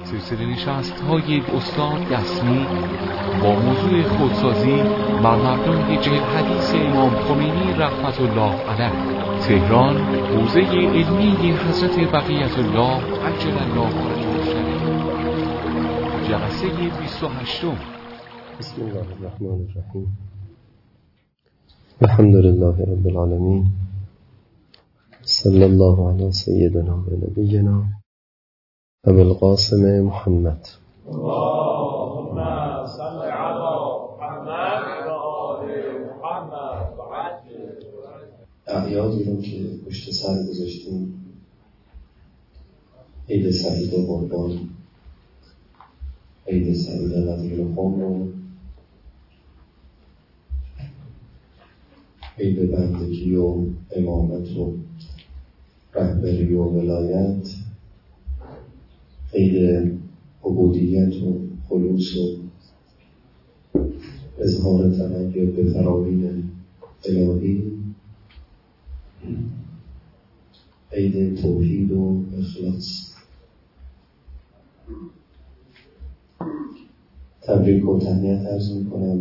سلسله نشست‌های استاد یسمی با موضوع خودسازی بر مبنای حدیث امام خمینی رحمت الله علیه، تهران، حوزه علمی حضرت بقیت الله عجل الله فرجه، جلسه 28. بسم الله الرحمن الرحیم. الحمد لله رب العالمین، صلی الله علی سیدنا و نبینا ابی القاسم محمد. اللهم صل علی محمد و آل محمد و عجل. اعیادی رو که پشت سر گذاشتیم، عید سعید قربان، عید سعید ربیع الاول و عید بندگی و امامت و رهبری و ولایت، عید عبودیت و خلوص و اظهار توجه به فرامین الهی، عید توحید و اخلاص. تبریک و تهنیت عرض میکنم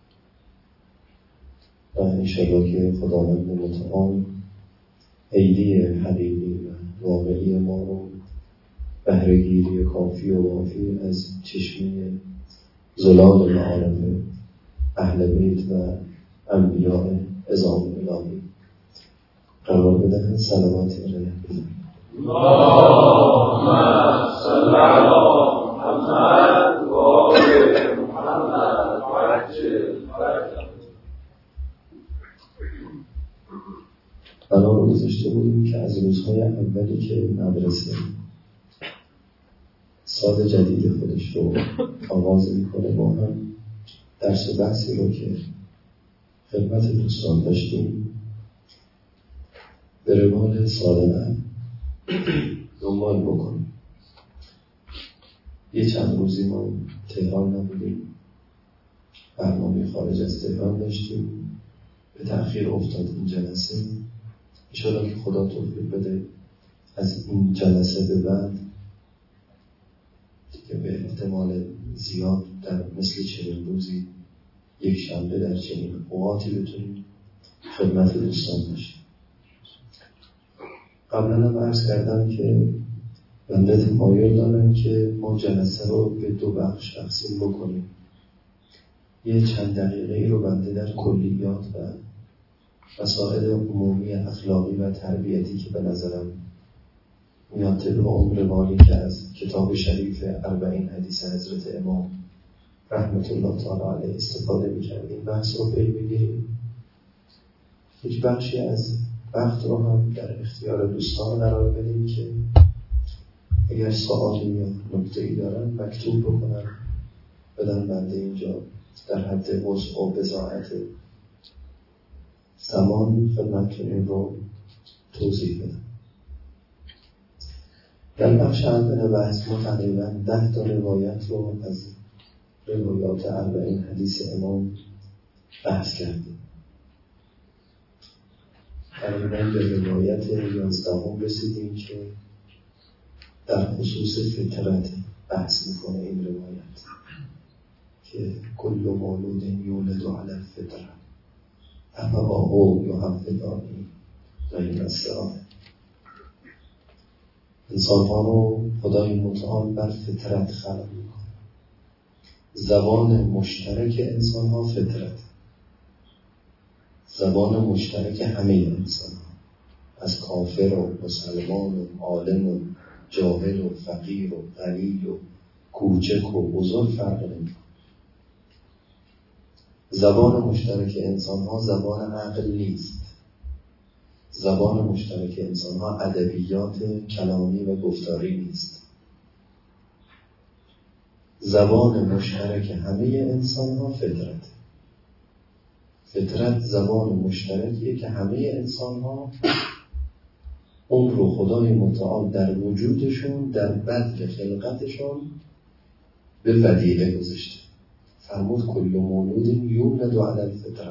و انشاءالله که خداوند متعال عیدی حقیقی و واقعی ما رو بهره‌گیری کافی و وافی از چشمه زلال معارف اهل بیت و انبیاء عظام الهی قرار بدهند. صلوات ارائه بدهند. اللهم صل علی محمد و آل محمد و عجل فرجه. بنا رو گذاشته بودیم که از روزهای اولی که مدرسه سال جدید خودش رو آغاز میکنه با هم درس و بحثی رو که خدمت دوستان داشتیم به روال سالانه دنبال بکنیم. یه چند روزی ما تهران نبودیم، برنامه خارج از تهران داشتیم، به تأخیر افتاد این جلسه. انشاءالله که خدا توفیق بده از این جلسه به بعد دیگه به احتمال زیاد در مثل چنین روزی یک شنبه در چنین اوقاتی بتونیم خدمت دوستان باشیم. قبلا هم عرض کردم که بنده تمایل دارم که ما جلسه رو به دو بخش تقسیم بکنیم. یه چند دقیقه‌ای رو بنده در کلیات و مسائل عمومی اخلاقی و تربیتی که به نظرم میاد طبق عمر مالی که از کتاب شریف 40 حدیث حضرت امام رحمت الله تعالی علیه استفاده می‌کردیم، بحث رو پی بگیریم. یک بخشی از وقت رو هم در اختیار دوستان قرار بدیم که اگر سوالی یا نکته‌ای دارن مکتوب بکنن بدن بنده اینجا در حد وسع و بضاعت زمان خدمتتون این رو توضیح بدم. در بخش اول بحث ما تقریباً 10 تا روایت رو از روایات 40 حدیث امام بحث کردیم. تقریباً به روایت 11 رسیدیم که در خصوص فطرت بحث میکنه این روایت که کل مولود یولد علی الفطره ابواه یحودانه و ینصرانه. انسان‌ها رو خدای متعال بر فطرت خلق میکنه. زبان مشترک انسان‌ها فطرت، زبان مشترک همه انسان‌ها، از کافر و مسلمان و عالم و جاهل و فقیر و غنی و کوچک و بزرگ فرق نمی‌کنه. زبان مشترک انسان‌ها زبان عقل نیست. زبان مشترک انسان‌ها ادبیات کلامی و گفتاری نیست. زبان مشترک همه انسان‌ها فطرت. فطرت زبان مشترکیه که همه انسان‌ها اون رو خدای متعال در وجودشون، در بدء خلقتشون به ودیعه گذاشته. فرمود کل مولود یولد علی الفطره.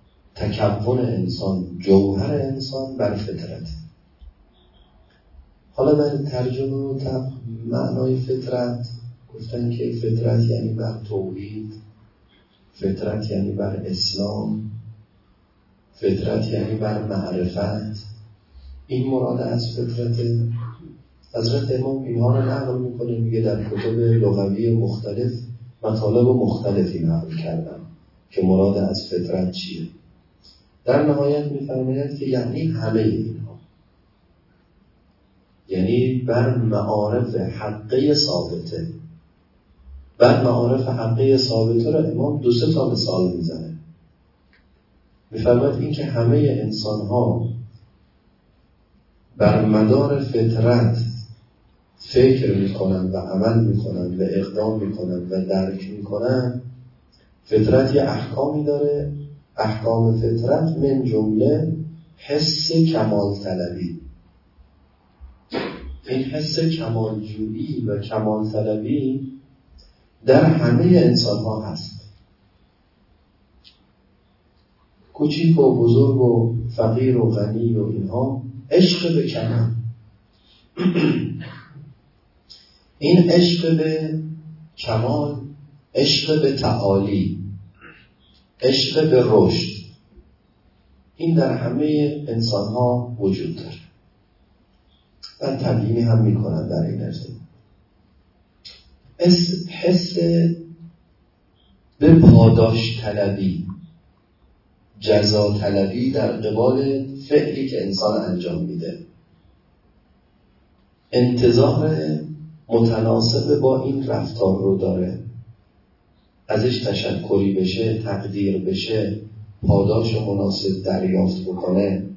تکون انسان، جوهر انسان بر فطرت. حالا در ترجمه و معنای فطرت گفتن که فطرت یعنی بر توحید، فطرت یعنی بر اسلام، فطرت یعنی بر معرفت. این مراد از فطرت. حضرت امام اینها رو نقل میکنه، میگه در کتب لغوی مختلف مطالب مختلفی نقل کردم که مراد از فطرت چیه. در نهایت میفرماید که یعنی همه اینها، یعنی بر معارف حقه ثابته. بر معارف حقه ثابته رو امام 2-3 تا مثال میزنه. میفرماید این که همه انسان ها بر مدار فطرت فکر میکنن و عمل میکنن و اقدام میکنن و درک میکنن. فطرت یه احکامی داره، احکام فطرت من جمله حس کمال طلبی. این حس کمالجویی و کمال طلبی در همه انسان ها هست، کوچیک و بزرگ و فقیر و غنی و اینها. عشق به کمال، این عشق به کمال، عشق به تعالی، عشق به رشد، این در همه انسان ها وجود داره و تبیینی هم میکنن در این ارزه. حس به پاداش طلبی، جزا طلبی در قبال فعلی که انسان انجام میده، انتظار متناسب با این رفتار رو داره، ازش تشکری بشه، تقدیر بشه، پاداش مناسب دریافت بکنه.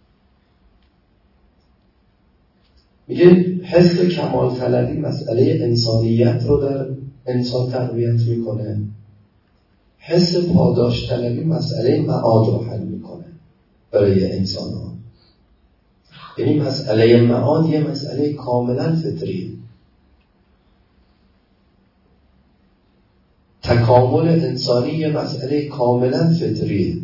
میگه حس کمال طلبی مسئله انسانیت رو در انسان تقویت میکنه، حس پاداش طلبی مسئله معاد رو حل میکنه برای انسان ها. یعنی مسئله معاد یه مسئله کاملا فطری، تکامل انسانی یه مسئله کاملا فطریه.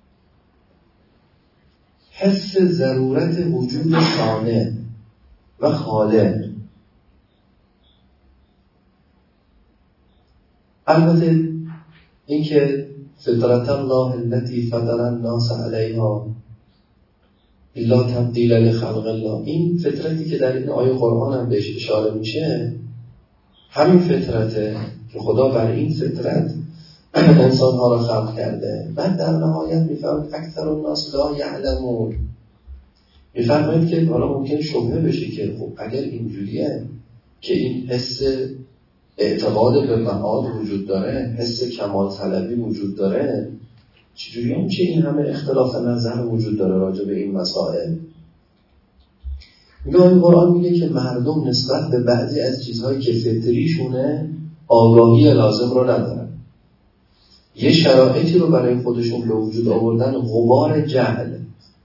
حس ضرورت وجود صانع و خالق. البته این که فطرت الله التي فطر الناس علیها لا تبدیل لخلق الله، این فطرتی که در این آیه قرآن هم بهش اشاره میشه همین فطرته که خدا بر این فطرت انسان‌ها را خلق کرده. بعد در نهایت میفرماید اکثر الناس لا یعلمون. میفرماید که حالا ممکن شبهه بشه که خب اگر اینجوریه که این حس اعتقاد به معاد وجود داره، حس کمال طلبی وجود داره، چجوری میشه این همه اختلاف نظر وجود داره راجع به این مسائل؟ میگه این قرآن میگه که مردم نسبت به بعضی از چیزهایی که فطریشونه آگاهی لازم رو ندارن، یه شرایطی رو برای خودشون به وجود آوردن، غبار جهل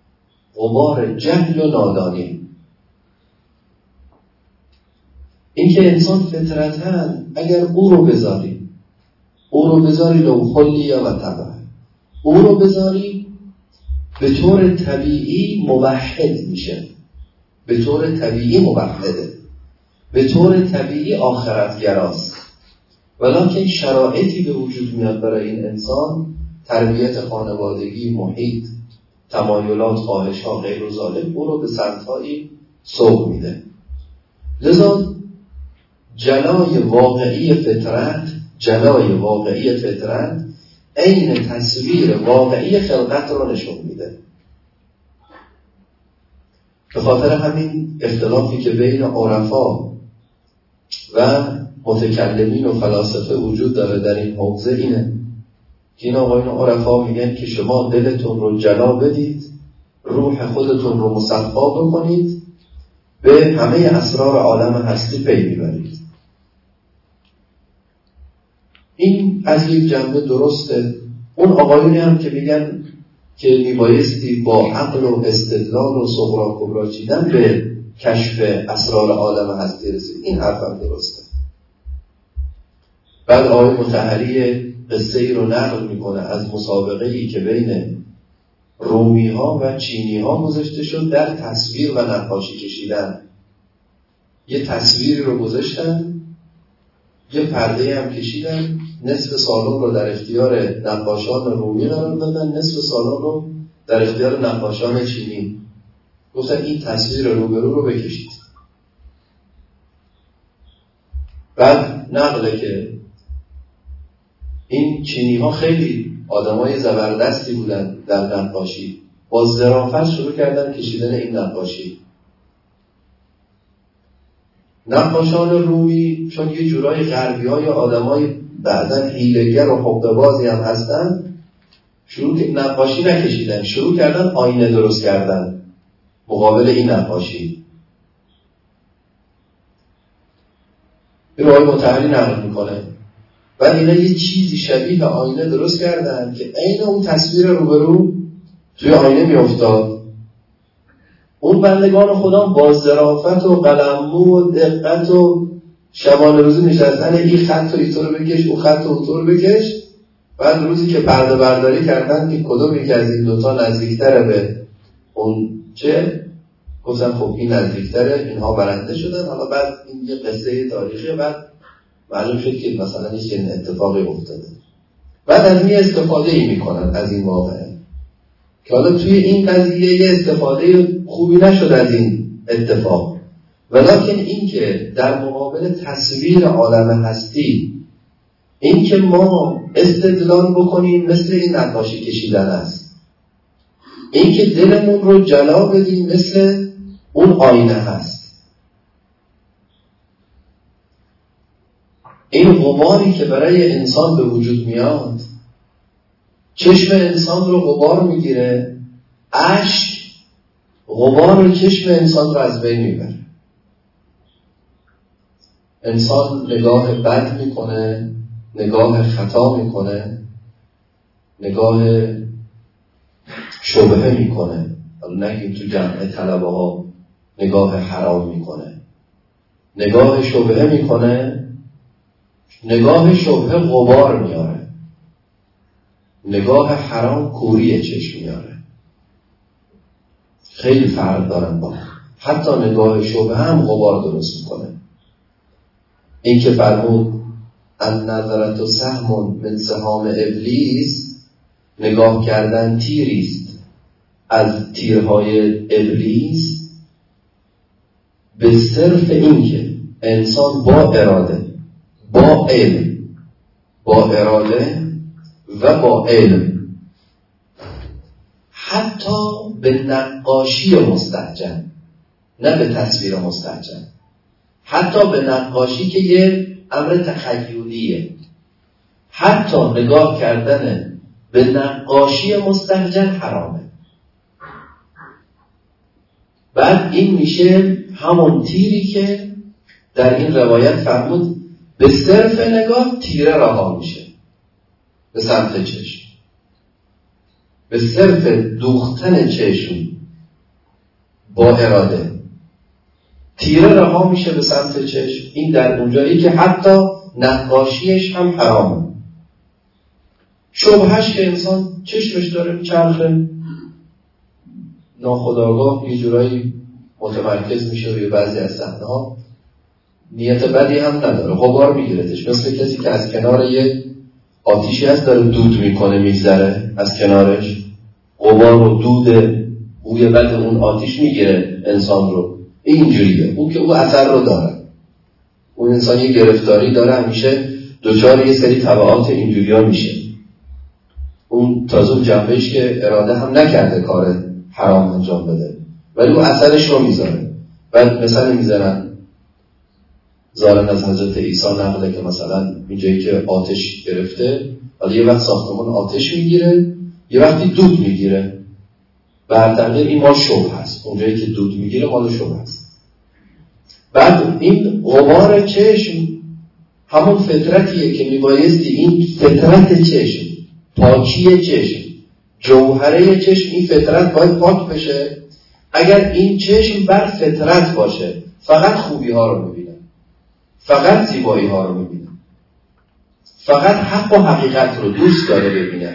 و نادانی. این که انسان فطرتاً اگر او رو بذاری لو خلی و تبع، او رو بذاری به طور طبیعی موحد میشه، به طور طبیعی موحده، به طور طبیعی آخرتگراست. ولکن شرایطی به وجود میاد برای این انسان، تربیت خانوادگی، محیط، تمایلات، خواهش‌ها، غیر و ذالک، او رو به سمت‌هایی سوق میده. لذا جلای واقعی فطرت عین تصویر واقعی خلقت رو نشون میده. به خاطر همین اختلافی که بین عرفا و متکلمین و فلاسفه وجود داره در این حوزه اینه که این آقایون عرفا میگن که شما دلتون رو جلا بدید، روح خودتون رو مصفا بکنید، به همه اسرار عالم هستی پی میبرید. این از یک جنبه درسته. اون آقایونی هم که میگن که میبایستی با عقل و استدلال و صغرا کبرا چیدن به کشف اسرار عالم هستی رسید، این حرف هم درسته. بعد آقای مطهری قصه ای رو نقل میکنه از مسابقه ای که بین رومی ها و چینی ها گذاشته شد در تصویر و نقاشی کشیدن. یه تصویری رو گذاشتن، یه پرده هم کشیدن، نصف سالن رو در اختیار نقاشان رومی قرار دادن، نصف سالن رو در اختیار نقاشان چینی. گفتن این تصویر روبرو رو بکشید. بعد نقله که این چینی ها خیلی آدمای زبردستی بودن در نقاشی، با ظرافت شروع کردن کشیدن این نقاشی. نقاشان رومی چون یه جورای غربی های آدمای بعدن حیله‌گر و حقه‌بازی هم هستن، نقاشی نکشیدن، شروع کردن آینه درست کردن مقابل این نقاشی. این رو آقای مطهری نقل میکنه. بعد اینا یه چیزی شبیه آینه درست کردن که عین اون تصویر روبرو توی آینه میافتاد. اون بندگان خدا با ظرافت و قلممو و دقت و شبانه روزی نشستن، این خط رو اینطور بکش، اون خط رو اونطور بکش. بعد روزی که پرده برداری کردن که کدوم یکی از این دوتا نزدیکتره به اون چه، گفتن خب این نزدیکتره، اینها برنده شدن. حالا بعد این یه قصه تاریخی، بعد معلوم شد که مثلا هیچ چنین اتفاقی افتاده. بعد از این استفاده ای میکنن از این واقعه که حالا توی این قضیه یه استفاده خوبی نشد از این اتفاق، ولکن این که در مقابل تصویر عالم هستی این که ما استدلال بکنیم مثل این نقاشی کشیدن است، این که دلمون رو جلا بدیم مثل اون آینه هست. این غباری که برای انسان به وجود میاد، چشم انسان رو غبار میگیره، اشک غبار چشم انسان رو از بین میبره. انسان نگاه بد میکنه، نگاه خطا میکنه، نگاه شبهه میکنه. نگیم تو جمع طلبه ها نگاه حرام میکنه، نگاه شبهه میکنه. نگاه شبهه غبار میاره، نگاه حرام کوری چشم میاره. خیلی فرق دارن با حتی نگاه شبهه هم غبار درست میکنه. این که فرمود ان نظرت و سهم من سهام ابلیس، نگاه کردن تیریست از تیرهای ابلیس، به صرف این که انسان با اراده، با علم، با اراده و با علم، حتی به نقاشی مستهجن، نه به تصویر مستهجن، حتی به نقاشی که یه امر تخیلیه، حتی نگاه کردن به نقاشی مستهجن حرامه. بعد این میشه همون تیری که در این روایت فرمود به صرف نگاه تیره رها میشه به سمت چشم، به صرف دوختن چشم با اراده تیره رها میشه به سمت چشم. این در اونجایی که حتی نقاشیش هم حرامه. شبهش که انسان چشمش داره میچرخه، ناخودآگاه یه جورایی متمرکز میشه روی بعضی از صحنه‌ها، نیت بدی هم نداره، غبار میگیرتش. مثل کسی که از کنار یه آتیشی هست داره دود میکنه میگذره از کنارش، غبار و دود بوی بد اون آتیش میگیره انسان رو. اینجوریه اون که او اثر رو داره. اون انسان یه گرفتاری داره، همیشه دوچار یه سری تبعات اینجوری ها میشه. اون تازه اون جنبهش که اراده هم نکرده کار حرام انجام بده، ولی اون اثرش رو میذاره. بعد مثلا میذارن ظاهرا از حضرت عیسی نقله که مثلا اینجایی که آتش گرفته، حالا یه وقت ساختمان آتش میگیره، یه وقتی دود میگیره. برطرقه این مال شبه هست، اونجایی که دود میگیره مال شبه هست. بعد این غبار چشم همون فطرتیه که میبایستی این فطرت چشم، پاکی چشم، جوهره چشم، این فطرت باید پاک بشه. اگر این چشم بر فطرت باشه فقط خوبی ها رو میبینه، فقط زیبایی ها رو میبینه، فقط حق و حقیقت رو دوست داره ببینه.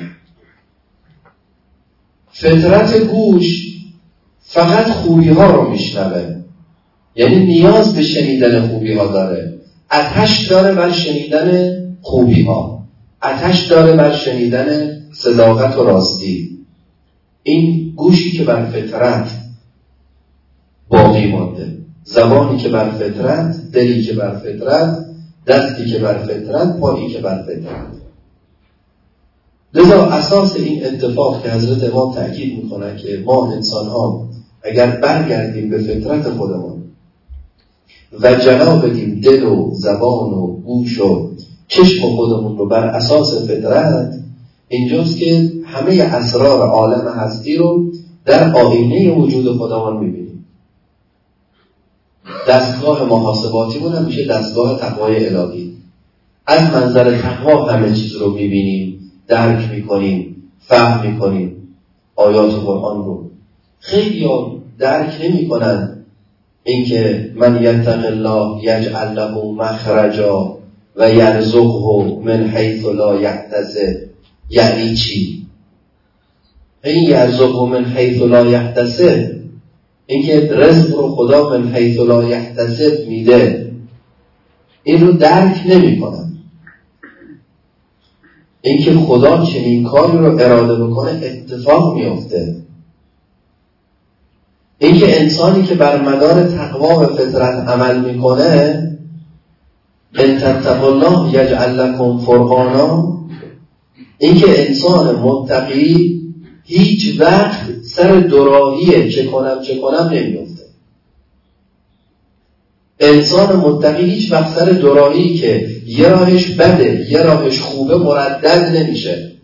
فطرت گوش فقط خوبی ها رو میشنوه، یعنی نیاز به شنیدن خوبی ها داره، آتش داره بر شنیدن خوبی ها، آتش داره بر شنیدن صداقت و راستی. این گوشی که بر فطرت باقی مانده، زبانی که بر فطرت، دلی که بر فطرت، دستی که بر فطرت، پایی که بر فطرت. لذا اساس این اتفاق که حضرت امام تأکید میکنه که ما انسان ها اگر برگردیم به فطرت خودمون و جنا بدیم دل و زبان و گوش و چشم خودمون رو بر اساس فطرت، اینجاست که همه اسرار عالم هستی رو در آینه وجود خودمون میبینیم. دستگاه محاسباتیمون هم میشه دستگاه تقوای الهی. از منظر تقوا همه چیز رو میبینیم، درک میکنیم، فهم میکنیم. آیات قرآن رو خیلی درک نمیکنن، اینکه من یتق الله یجعل له مخرجا و یرزقه من حیث لا یحتسب. یعنی چی؟ این یرزقه من حیث لا یحتسب، اینکه رزق رو خدا من حیث لا یحتسب میده، این رو درک نمیکنن. اینکه خدا چنین کاری رو اراده بکنه اتفاق میفته. اینکه انسانی که بر مدار تقوا و فطرت عمل میکنه، ان تتقوا الله یجعل لکم فرقانا، اینکه انسان متقی هیچ وقت سر دوراهی چه کنم نمیفته. انسان متقی هیچ وقت سر دوراهی که یه راهش بده یه راهش خوبه مردد نمیشه.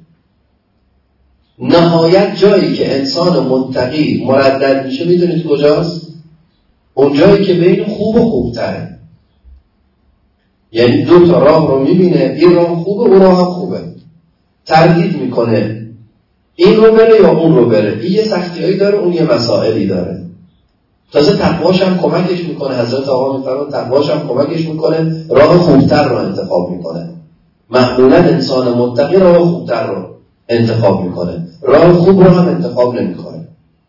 نهایت جایی که انسان متقی مردد میشه میدونید کجاست؟ اون جایی که بین خوب و خوبتره. یعنی دو تا راه رو میبینه، این راه خوبه اون راه خوبه، تردید میکنه این رو بره یا اون رو بره، این یه سختیایی داره اون یه مسائلی داره. تازه تقواش هم کمکش میکنه. حضرت آقا میفرماید تقواش هم کمکش میکنه راه خوبتر رو انتخاب میکنه. معمولا انسان متقی راه خوبتر رو انتخاب میکنه، راه خوب رو هم انتخاب نمیکنه.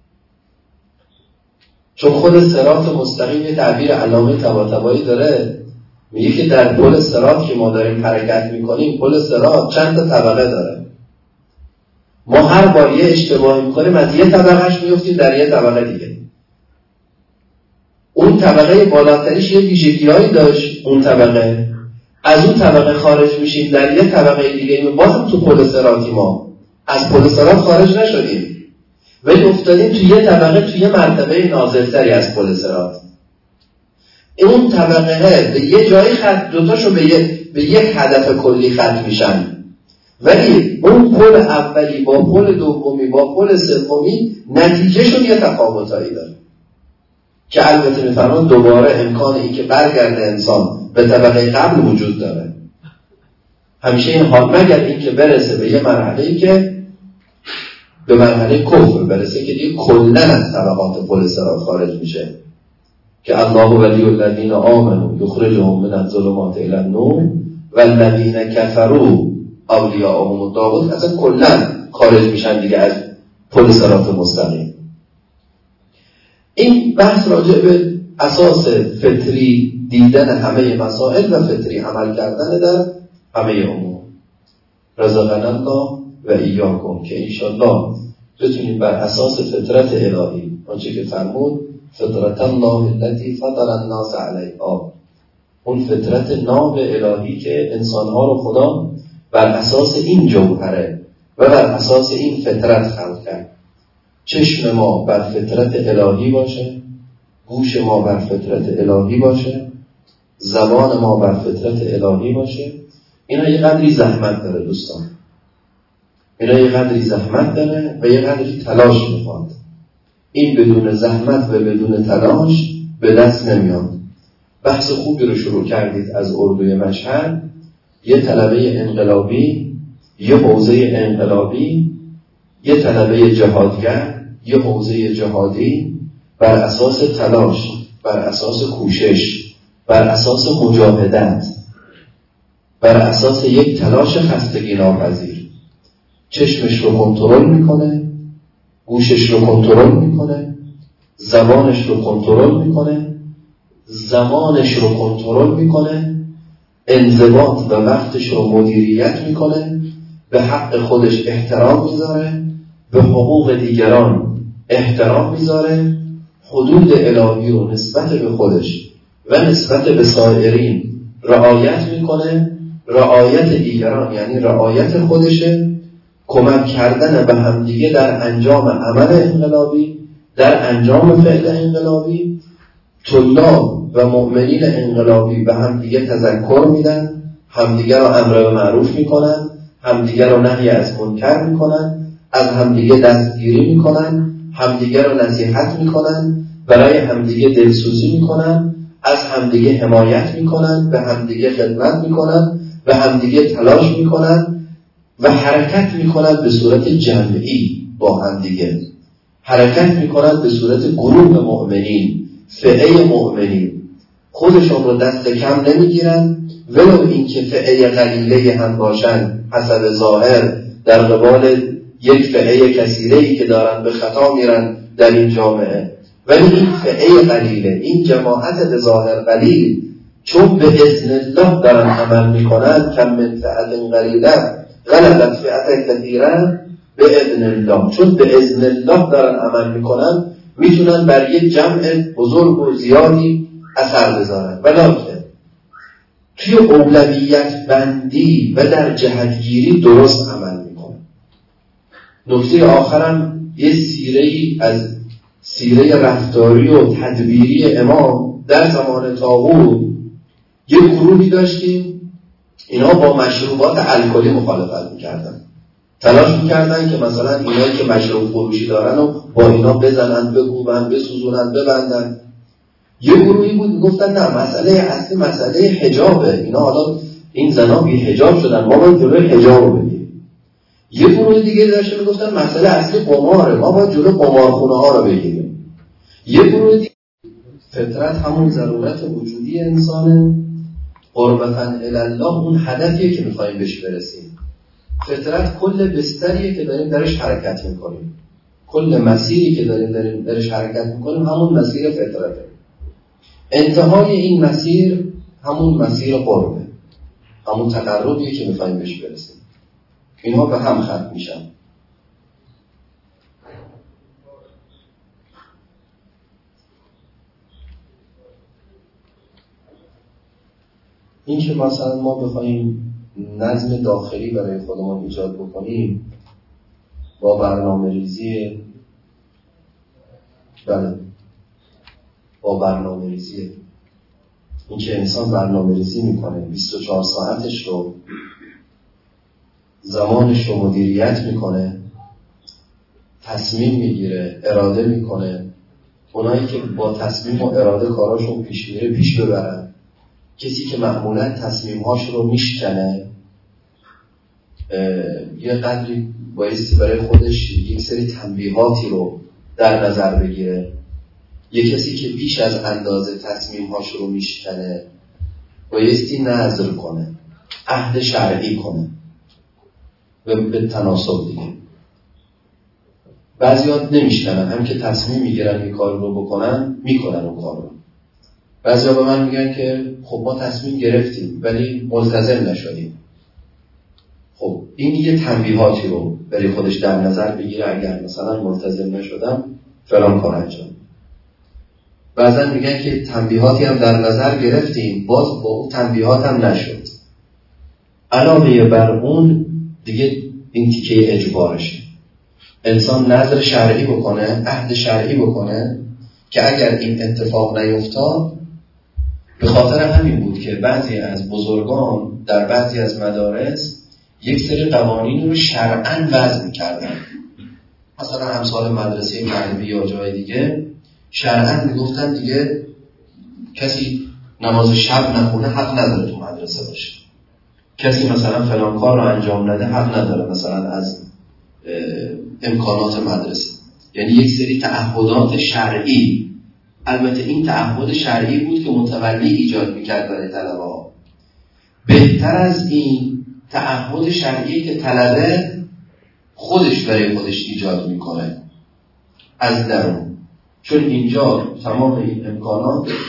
چون خود صراط مستقیم یه تعبیر علامه طباطبایی داره، میگه که در پل صراط که ما داریم حرکت میکنیم، پل صراط چند تا طبقه داره. ما هر بار یه اشتباهی میکنیم از یه طبقهش میفتیم در یه طبقه دیگه. اون طبقه بالاتریش یه ویژگی‌هایی داشت، اون طبقه از اون طبقه خارج میشیم در یه طبقه دیگه، بازم تو پل صراطی، ما از پل صراط خارج نشدیم ولی افتادیم تو یه طبقه، تو یه مرتبه نازلتری از پل صراط. اون طبقه به یه جایی خط، دوتاشو به یک هدف کلی ختم میشن، ولی اون پل اولی با پل دومی با پل سومی نتیجهشون یه تفاوتایی داره که البته میفرمان دوباره امکان این که برگرده انسان به طبقه قبل وجود داره. همیشه این حال مگر این که برسه به یه مرحله‌ای که به مرحله کفر برسه که دیگه کلاً از طبقات پل صراط خارج میشه که الله ولی الذین آمنوا یخرجهم من الظلمات الی النور والذین کفروا اولیاءهم الطاغوت. اصلا کلاً خارج میشن دیگه از پل صراط مستقیم. این بحث راجع به اساس فطری دیدن همه مسائل و فطری عمل کردن در همه امور. رزقنا الله و ایاکم، که انشاءالله بتونیم بر اساس فطرت الهی، آنچه که فرمود فطرت الله التي فطر الناس علیها، اون فطرت ناب الهی که انسانها رو خدا بر اساس این جوهره و بر اساس این فطرت خلق کرد. چشم ما بر فطرت الهی باشه، گوش ما بر فطرت الهی باشه، زبان ما بر فطرت الهی باشه. اینا یه قدری زحمت داره دوستان، اینا یه قدری زحمت داره و یه قدری تلاش میخواد. این بدون زحمت و بدون تلاش به دست نمیاد. بحث خوبی رو شروع کردید از اردوی مشهد، یه طلبه انقلابی، یه حوزه انقلابی، یه طلبه جهادگر، یه حوزه جهادی، بر اساس تلاش، بر اساس کوشش، بر اساس مجاهدت، بر اساس یک تلاش خستگی ناپذیر چشمش رو کنترل میکنه، گوشش رو کنترل میکنه، زبانش رو کنترل میکنه زمانش رو کنترل میکنه، انضباط و وقتش رو مدیریت میکنه، به حق خودش احترام میذاره، به حقوق دیگران احترام میذاره، حدود الهی رو نسبت به خودش و نسبت به سایرین رعایت میکنه. رعایت دیگران یعنی رعایت خودشه، کمک کردن به همدیگه در انجام عمل انقلابی، در انجام فعل انقلابی. طلاب و مؤمنین انقلابی به همدیگه تذکر میدن، همدیگه رو امر به معروف میکنن، همدیگه رو نهی از منکر میکنن، از همدیگه دستگیری میکنن، همدیگه رو نصیحت میکنن، برای همدیگه دلسوزی میکنن، از همدیگه حمایت میکنن، به همدیگه خدمت میکنن، به همدیگه تلاش میکنن و حرکت میکنن به صورت جمعی با همدیگه، حرکت میکنن به صورت گروه مؤمنین، فئه مؤمنین. خودشون رو دست کم نمیگیرن، ولو اینکه فئه قلیله هم باشن حسب ظاهر در قبال یک فئه کثیره‌ای که دارن به خطا میرن در این جامعه، ولی این فئه قلیله، این جماعت به ظاهر قلیل، چون به اذن الله دارن عمل میکنن، کم من فئة قلیله غلبت فئة کثیره به اذن الله، چون به اذن الله دارن عمل میکنن میتونن بر یک جمع بزرگ و زیادی اثر بذارن. ولکن توی اولویت بندی و در جهتگیری درست عمل میکنن. نکته آخرم یه سیره‌ای از سیره رفتاری و تدبیری امام در زمان طاغوت. یه گروهی داشتیم اینا با مشروبات الکلی مخالفت میکردن، تلاش میکردن که مثلا اینایی که مشروب فروشی دارن و با اینا بزنن، بگوبن، بسوزونن، ببندن. یه گروهی بود میگفتن نه، مسئله اصلی مسئله حجابه، اینا حالا این زنا بی حجاب شدن، ما باید جلوی حجاب رو بگیریم. یه گروه دیگه داشته میگفتن مسئله اصلی قماره، ما باید جلوی قمارخونه ها رو بگیریم. یه گروه دیگه فطرت همون ضرورت وجودی انسانه، قربتاً الی الله اون هدفیه که میخوایم بهش برسیم. فطرت کل بستریه که داریم درش حرکت میکنیم، کل مسیری که داریم درش حرکت میکنیم همون مسیر فطرته. انتهای این مسیر همون مسیر قربه، همون تقربیه که میخوایم بهش برسیم. اینها به هم ختم میشن. این که مثلا ما بخوایم نظم داخلی برای خودمون ایجاد بکنیم با برنامه ریزی، با برنامه ریزی، این که انسان برنامه ریزی میکنه، 24 ساعتش رو، زمانش رو مدیریت میکنه، تصمیم میگیره، اراده میکنه. اونایی که با تصمیم و اراده کاراشون پیش میره پیش ببرن. کسی که معمولا تصمیمهاش رو میشکنه یه قدری بایستی برای خودش یک سری تنبیهاتی رو در نظر بگیره. یه کسی که بیش از اندازه تصمیمهاش رو میشکنه بایستی نظر کنه، عهد شرعی کنه به تناسب دیگه. بعضیات نمیشکنن، هم که تصمیم میگیرن این کار رو بکنن میکنن اون کار رو. بعضیا به من میگن که خب ما تصمیم گرفتیم ولی ملتزم نشدیم. خب این یه تنبیهاتی رو برای خودش در نظر بگیره، اگر مثلا ملتزم نشدم فلان کار انجام. بعضا میگن که تنبیهاتی هم در نظر گرفتیم باز با اون تنبیهات هم نشد. علاوه بر اون دیگه این تیکه اجبارشه. انسان نظر شرعی بکنه، عهد شرعی بکنه که اگر این اتفاق نیفتاد. به خاطر همین بود که بعضی از بزرگان در بعضی از مدارس یک سری قوانین رو شرعاً وضع می‌کردن. مثلا امثال مدرسه مغربی یا جای دیگه شرعاً میگفتن دیگه کسی نماز شب نخونه حق نداره تو مدرسه باشه. کسی مثلا فلان کار رو انجام نده حق نداره مثلا از امکانات مدرسه. یعنی یک سری تعهدات شرعی. البته این تعهد شرعی بود که متولی ایجاد میکرد برای طلبه‌ها. بهتر از این تعهد شرعی که طلبه خودش برای خودش ایجاد میکنه از درون. چون اینجا تمام این امکانات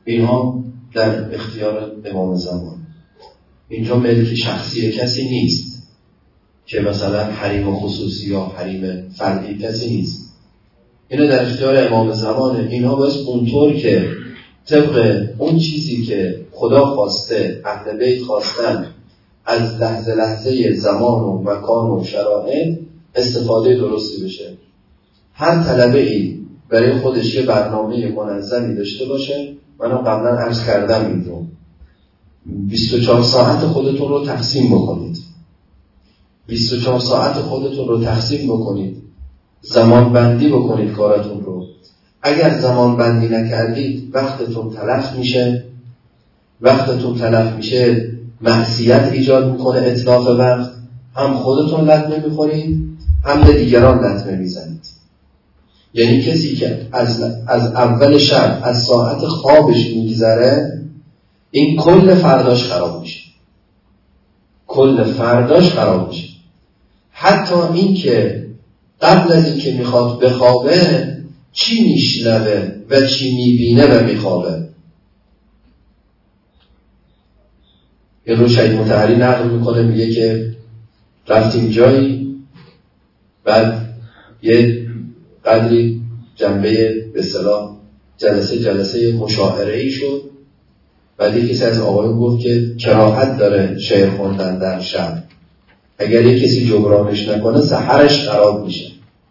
اینها در اختیار امام زمان. اینجا ملک شخصی کسی نیست که مثلا حریم خصوصی یا حریم فردی کسی نیست. اینا در اختیار امام زمانه. اینها باید اونطور که طبق اون چیزی که خدا خواسته، اهل بیت خواستن، از لحظه لحظه زمان و مکان و شرایط استفاده درستی بشه. هر طلبه ای برای خودش یه برنامه منظمی داشته باشه. منو قبلا عرض کردم این رو 24 ساعت خودتون رو تقسیم بکنید. 24 ساعت خودتون رو تقسیم بکنید، زمان بندی بکنید کاراتون رو. اگر زمان بندی نکردید وقتتون تلف میشه. وقتتون تلف میشه، معصیت ایجاد میکنه، اتلاف وقت. هم خودتون لطمه میخورید، هم به دیگران لطمه میزنید. یعنی کسی که از اول شب از ساعت خوابش میگذره، این کل فرداش خراب میشه. کل فرداش خراب میشه. حتی این که قبل از این که میخواد بخوابه چی میشنوه و چی میبینه و میخوابه. یه رو شهید مطهری نقل میکنه، میگه که رفتیم جایی، بعد یه قدری جنبه به اصطلاح جلسه مشاعره‌ای شد. بعد یه کسی از آقایون گفت که کراهت داره شعر خوندن در شب، اگر یه کسی جبرانش نکنه سحرش خراب میشه.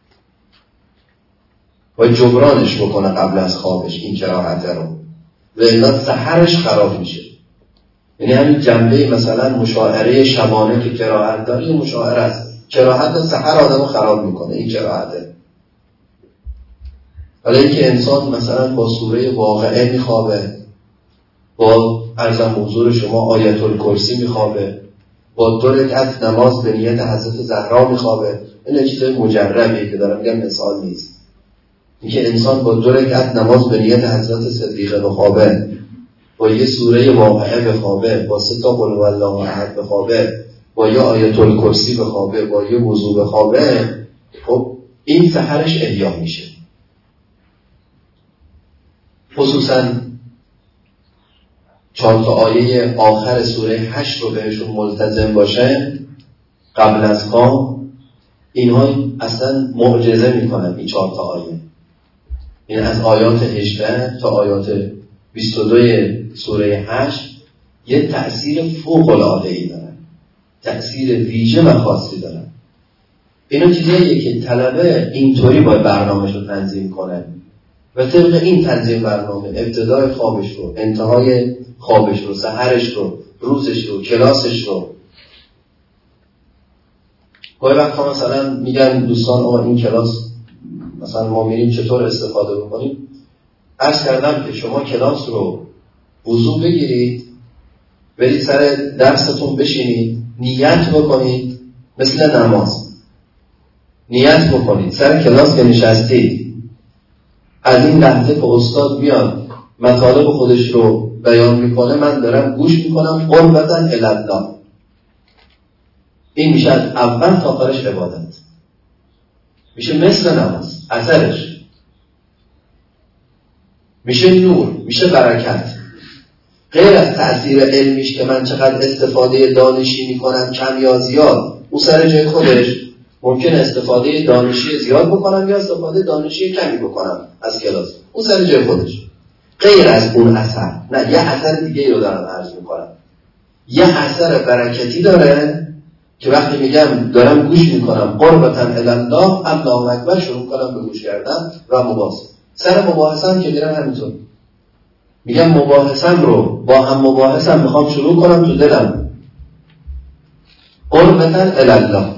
باید جبرانش بکنه قبل از خوابش این کراهت رو، و الا سحرش خراب میشه. یعنی همین جنبه مثلا مشاعره شبانه که کراهت داره، این مشاعره است. کراهت سحر آدمو خراب میکنه، این کراهته. حالا اینکه انسان مثلا با سوره واقعه میخوابه، با عرضم حضور شما آیت الکرسی میخوابه، با 2 رکعت نماز به نیت حضرت زهرا میخوابه، این چیزای مجربیه که دارم میگم، مثال نیست. اینکه انسان با 2 رکعت نماز به نیت حضرت صدیقه بخوابه، با یه سوره واقعه بخوابه، با 3 تا قل هوالله احد بخوابه، با یه آیت الکرسی بخوابه، با یه وضو بخوابه، خب این سحرش احیا میشه. خصوصا 4 تا آیه آخر سوره 8 رو بهشون ملتزم باشه قبل از خواب، اینها اصلا معجزه میکنن. این 4 تا آیه، این از آیات 18 تا آیات 22 سوره 8 یه تأثیر فوق العاده‌ای دارن، تأثیر ویژه و خاصی دارن. اینا چیزاییه که طلبه اینطوری باید برنامه‌ش رو تنظیم کنه و طبق این تنظیم برنامه ابتدای خوابش رو، انتهای خوابش رو، سحرش رو، روزش رو، کلاسش رو. گاهی وقتا مثلا میگن دوستان آقا این کلاس مثلا ما میریم چطور استفاده بکنیم. عرض کردم که شما کلاس رو وضو بگیرید، برید سر درستون بشینید، نیت بکنید، مثل نماز نیت بکنید. سر کلاس که نشستید، از این لحظه که استاد میاد مطالب خودش رو بیان میکنه، من دارم گوش میکنم، قربتا الی الله. این میشه از اول تا آخرش عبادت، میشه مثل نماز. اثرش میشه نور، میشه برکت. غیر از تأثیر علمیش که من چقدر استفاده دانشی میکنم کم یا زیاد، او سر جای خودش ممکنه استفاده دانشی زیاد بکنم یا استفاده دانشی کمی بکنم از کلاس، او سر جای خودش. غیر از اون اثر، نه، یه اثر دیگه رو دارم عرض میکنم. یه اثر برکتی داره که وقتی میگم دارم گوش میکنم قربتا الی الله، الله اکبر، شروع کنم به گوش کردن و مباحثه. سر مباحثم که میرم همینطور میگم مباحثم رو با هم مباحثم میخوام شروع کنم تو دلم قربتا الی الله.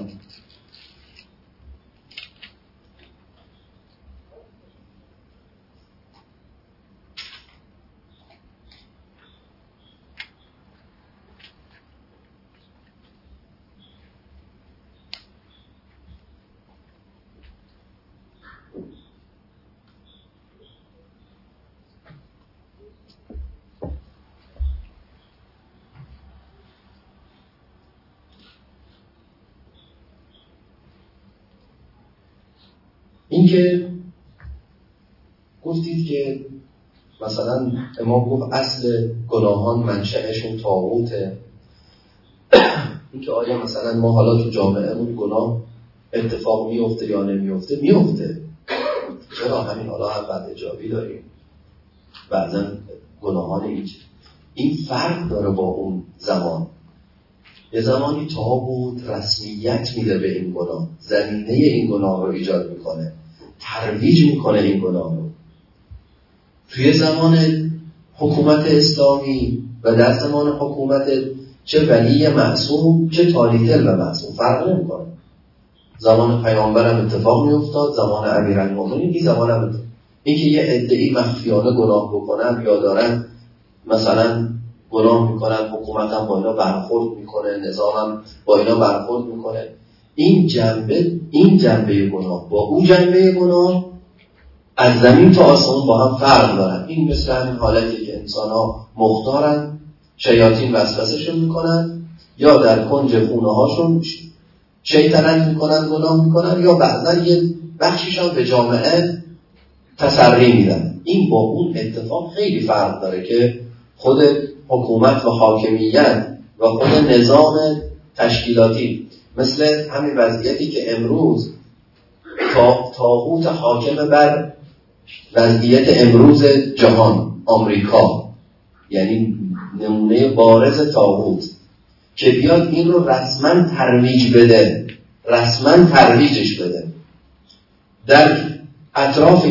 این که گفتید که مثلا امام گفت اصل گناهان منشأشون طاغوته. این که آیا مثلا ما حالا تو جامعهمون گناه اتفاق میفته یا نمیفته؟ میفته. چرا؟ همین حالا هم بد اجابی داریم، بعضا گناهان این فرق داره با اون زمان. یه زمانی طاغوت رسمیت میده به این گناه، زمینه این گناه رو ایجاد میکنه، ترویج میکنه این گناه رو. توی زمان حکومت اسلامی و در زمان حکومت چه ولی معصوم چه تاریخل و معصوم فرق نمیکنه. زمان پیامبرم اتفاق میافتاد، زمان امیرالمومنین، این زمان هم اتفاق. این که یه عده‌ای مخفیانه گناه بکنن یا دارن مثلا گناه میکنن، حکومتم با اینا برخورد میکنه، نظامم با اینا برخورد میکنه، این جنبه گناه با اون جنبه گناه از زمین تا آسمون با هم فرق دارن. این مثل همین حالتی که انسان ها مختارن، شیاطین وسوسه‌شون میکنن، یا در کنج خونه هاشون شیطنت میکنن، گناه میکنن، یا بعضا یه بخشیشان به جامعه تسری میدن. این با اون اتفاق خیلی فرق داره که خود حکومت و حاکمیت و خود نظام تشکیلاتی، مثل همین وضعیتی که امروز طاغوت حاکم بر وضعیت امروز جهان، آمریکا، یعنی نمونه بارز طاغوت که بیاد این رو رسما ترویج بده، رسما ترویجش بده در اطراف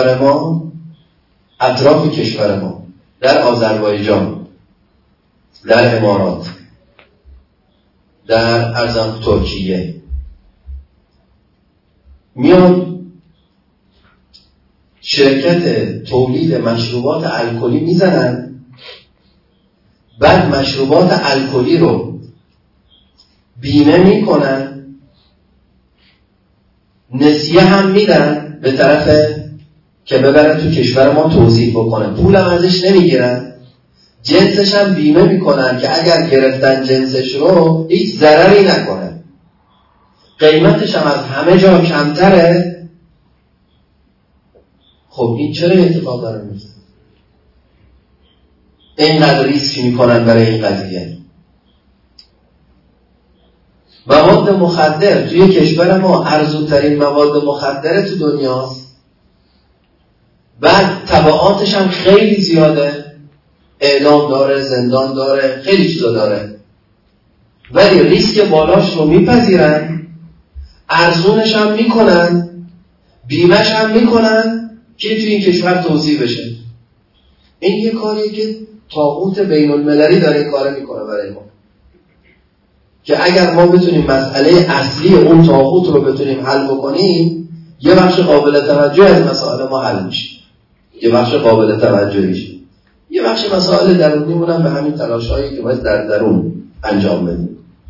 کشور ما، در آذربایجان، در امارات، در ترکیه، میان شرکت تولید مشروبات الکلی میزنن، بعد مشروبات الکلی رو بیمه میکنن، نسیه هم میدن به طرف که ببرن تو کشور ما توزیع بکنن، پولم ازش نمیگیرن، جنسش هم بیمه میکنن که اگر گرفتن جنسش رو هیچ ضرری نکنه، قیمتش هم از همه جا کمتره. خب این چرا اتفاق داره میفته؟ اینقدر ریسک میکنن برای این قضیه. مواد مخدر توی کشور ما ارزونترین مواد مخدر تو دنیاست، بعد تبعاتش هم خیلی زیاده، اعدام داره، زندان داره، خیلی چیزا داره، ولی ریسک بالاش رو میپذیرن، ارزونش هم میکنن، بیمهش هم میکنن که توی این کشور توزیع بشه. این یه کاریه که طاغوت بین المللی داره این کار میکنه برای ما، که اگر ما بتونیم مسئله اصلی اون طاغوت رو بتونیم حل بکنیم، یه بخش قابل توجه از مسائل ما حل میشه، یه بخش قابل توجهیش. یه بخش مسائل درونی مونم به همین تلاش‌هایی که باید در درون انجام بدیم.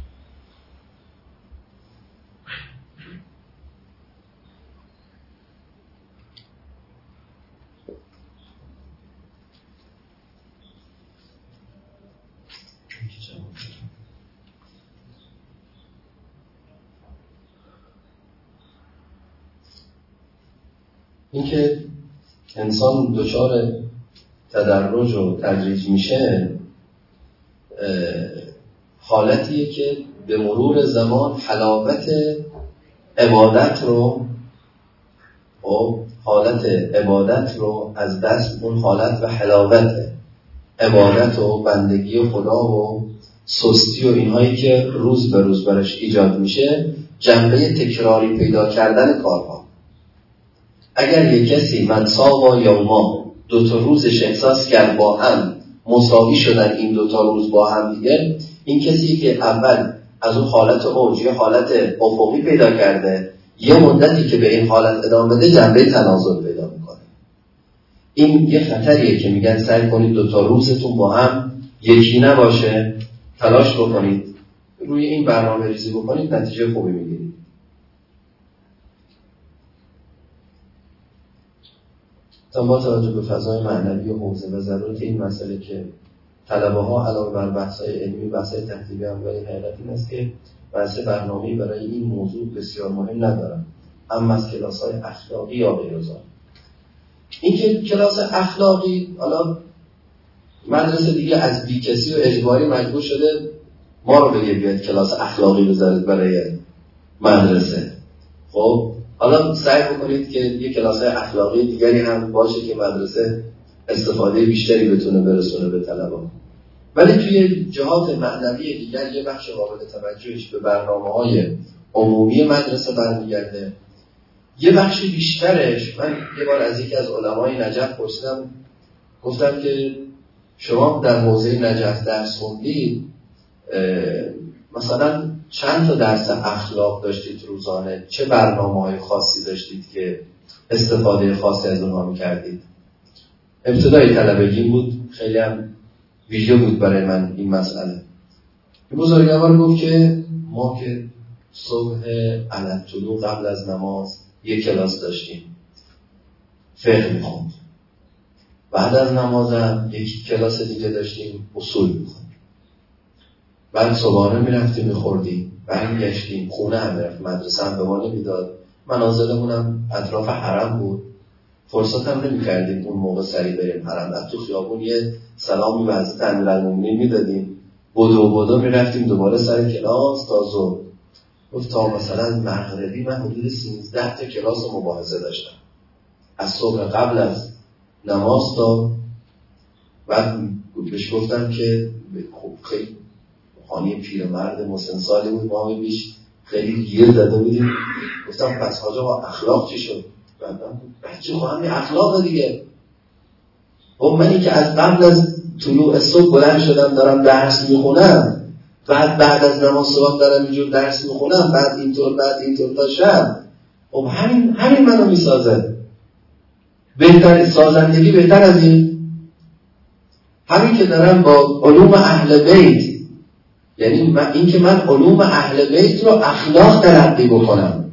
این که انسان دچار تدرج و تدریج میشه، حالتیه که به مرور زمان حلاوت عبادت رو از دست، اون حالت و حلاوت عبادت و بندگی خدا و سستی و اینهایی که روز به روز برش ایجاد میشه، جنبه تکراری پیدا کردن کارها. اگر یک کسی من ساوا یوما 2 روزش احساس کرد با هم مساوی شدن این 2 روز با هم دیگه، این کسی که اول از اون حالت اوج یه حالت افقی پیدا کرده، یه مدتی که به این حالت ادامه بده جنبه تنازل پیدا میکنه. این یه خطریه که میگن سعی کنید 2 روزتون با هم یکی نباشه، تلاش بکنید روی این برنامه ریزی بکنید، نتیجه خوبی میگیرید. تا با توجه به فضای معنوی و حوزه و ضرورت این مسئله که طلبه ها علاوه بر بحث‌های علمی، بحث‌های تحلیلی هم برای حقیقت این است که بحث برنامه‌ای برای این موضوع بسیار مهم ندارن، اما از کلاس‌های اخلاقی یا غیر ذالک. اینکه کلاس اخلاقی، حالا مدرسه دیگه از بی کسی و اجباری مجبور شده ما رو بگه بیاد کلاس اخلاقی بذارید برای مدرسه. خب حالا سعی بکنید که یه کلاس اخلاقی دیگری هم باشه که مدرسه استفاده بیشتری بتونه برسونه به طلبان. ولی توی جهات معنوی دیگر یه بخش قابل توجهش به برنامه‌های عمومی مدرسه برمیگرده. یه بخش بیشترش، من یه بار از یکی از علمای نجف پرسیدم، گفتم که شما در حوزه نجف درس خوندید، مثلا چند تا درس اخلاق داشتید روزانه؟ چه برنامه‌های خاصی داشتید که استفاده خاصی از اونها می‌کردید؟ ابتدای طلبگی بود، خیلی هم ویژه بود برای من این مسئله. بزرگوار گفت که ما که صبح علت طلوع قبل از نماز یک کلاس داشتیم، فقه می‌خوند. بعد از نمازم یک کلاس دیگه داشتیم، اصول می‌خوند. بعد صبحانه میرفتیم میخوردیم، برمیگشتیم خونه هم میرفت، مدرسه هم به ما نمیداد، منازلمون هم اطراف حرم بود، فرصت هم نمیکردیم اون موقع سریع بریم حرم. بعد تو خیابون یه سلامی به حضرت امیرالمومنین میدادیم، بدو میرفتیم دوباره سر کلاس تا ظهر. گفت تا مثلا مغربی من حدود 13 تا کلاس مباحثه داشتم، از صبح قبل از نماز تا بعد. بهش گفتم که خوب خیلی خانی پیرمرد مسنسالی بود، ما بیش خیلی گیر داده بودیم. گفتم پس حاج آقا اخلاق چی شد؟ بعدم بچه خب همین اخلاق دیگه. خب منی که از قبل از طلوع صبح بلند شدم دارم درس میخونم، بعد از نماز صبح دارم اینجور درس میخونم، بعد اینطور تا شب، خب همین منو میسازه. بهتر سازندگی بهتر از این؟ همین که دارم با علوم اهل بیت، یعنی این که من علوم اهل بیت رو اخلاق تلقی بکنم،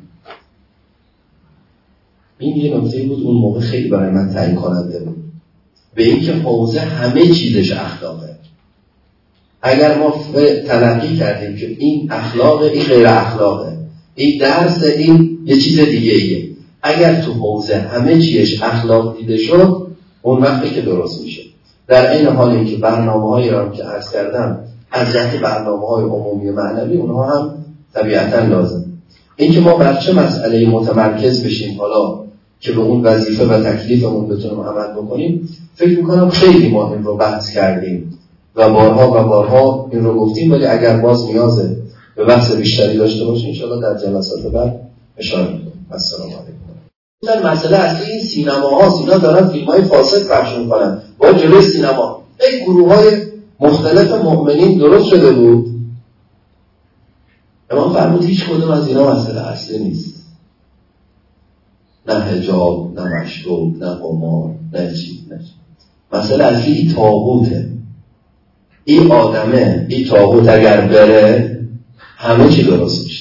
این یه نکته بود اون موقع خیلی برای من تعیین کننده بود، به این که حوزه همه چیزش اخلاقه. اگر ما تلقی کردیم که این اخلاقه، این غیر اخلاقه، این درس، این یه چیز دیگه ایه، اگر تو حوزه همه چیزش اخلاق دیده شد، اون وقتی که درست میشه. در این حال اینکه برنامه‌هایی را که عرض کردم از جهت برنامه‌های عمومی معنوی، اونها هم طبیعتاً لازم. اینکه ما بر چه مسئله‌ای متمرکز بشیم حالا که به اون وظیفه و تکلیفمون بتونیم عمل بکنیم، فکر می‌کنم خیلی ما این رو بحث کردیم و بارها این رو گفتیم، ولی اگر باز نیازه به بحث بیشتری داشته باشیم ان شاءالله در جلسات بعد اشاره می‌کنیم. السلام علیکم. مسئله اصلی این سینماها، اینا دارن فیلم‌های فاسد پخش می‌کنن با جلوی سینما. این گروه‌های مختلف مؤمنین درست شده بود. امام فرمود هیچ کدوم از اینا مسئله اصلی نیست. نه حجاب، نه مشروب، نه قمار، نه چی. مسئله اصلی این طاغوته. این آدمه، این طاغوت اگر بره همه چی درست میشه.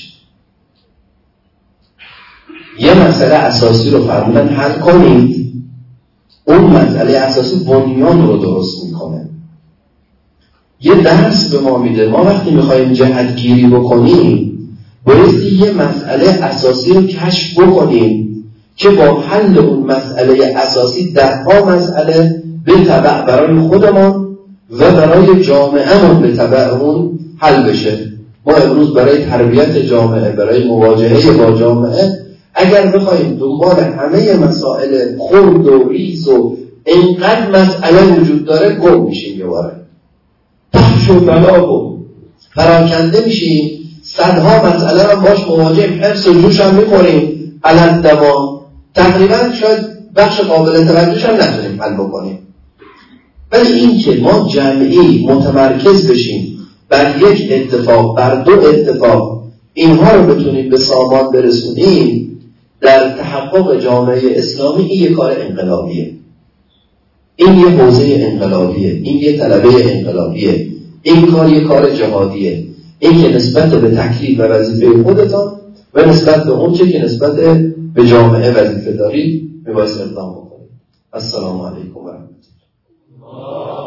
یه مسئله اساسی رو فرمودن حل کنید، اون مسئله اساسی بنیان رو درست میکنه. یه درس به ما میده، ما وقتی میخواییم جهتگیری بکنیم بایستی یه مسئله اساسی رو کشف بکنیم که با حل اون مسئله اساسی ده‌ها مسئله به تبع برای خودمان و برای جامعه‌مون به تبع اون حل بشه. ما امروز برای تربیت جامعه، برای مواجهه با جامعه، اگر بخوایم دنبال همه مسائل خرد و ریز و اینقدر مسئله وجود داره گم میشیم، یه باره پخش و بلا و پراکنده میشیم، صدها مسئله رو باش مواجهیم، حفظ و جوش هم میکنیم، علت دوام تقریبا شاید بخش قابل توجهش هم نتونیم حل بکنیم. ولی این که ما جمعی متمرکز بشیم بر یک اتفاق، بر دو اتفاق، اینها رو بتونیم به سامان برسونیم در تحقق جامعه اسلامی، این یک کار انقلابیه، این یه حوزه انقلابیه، این یه طلبه انقلابیه، این کار یه کار جهادیه. این که نسبت به تکلیف و وظیفه خودتان و نسبت به اون چه که نسبت به جامعه وظیفه دارید میباید اقدام بکنید. السلام علیکم و رحمت الله.